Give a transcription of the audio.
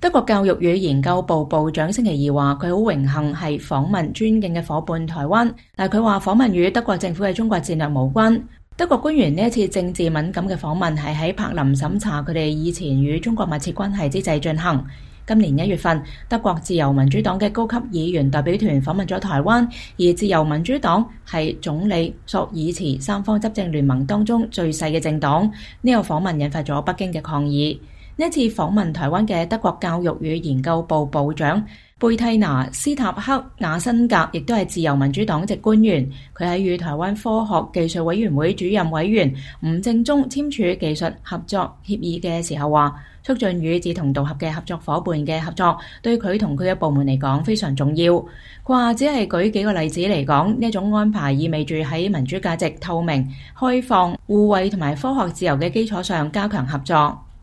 德國教育與研究部部長星期二話，佢好榮幸係訪問尊敬嘅夥伴台灣，但佢話訪問與德國政府嘅中國戰略無關。德國官員呢一次政治敏感嘅訪問係喺柏林審查佢哋以前與中國密切關係之際進行。今年1月份，德國自由民主黨嘅高級議員代表團訪問咗台灣，而自由民主黨係總理朔爾茨三方執政聯盟當中最細嘅政黨。呢個訪問引發咗北京嘅抗議。呢一次訪問台灣嘅德國教育與研究部部長貝蒂娜·斯塔克雅辛格亦都係自由民主黨籍官員。佢喺與台灣科學技術委員會主任委員吳正中簽署技術合作協議嘅時候話，促進與志同道合嘅合作夥伴嘅合作對佢同佢嘅部門嚟講非常重要。佢話只係舉幾個例子嚟講，呢一種安排意味住喺民主價值、透明、開放、互惠同埋科學自由嘅基礎上加強合作。